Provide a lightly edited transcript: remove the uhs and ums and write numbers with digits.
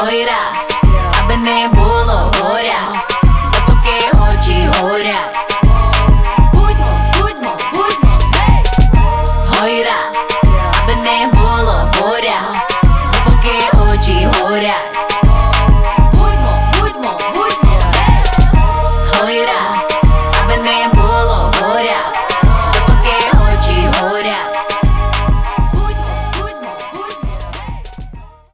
Мойра, аби не було горя, допоки очі горять.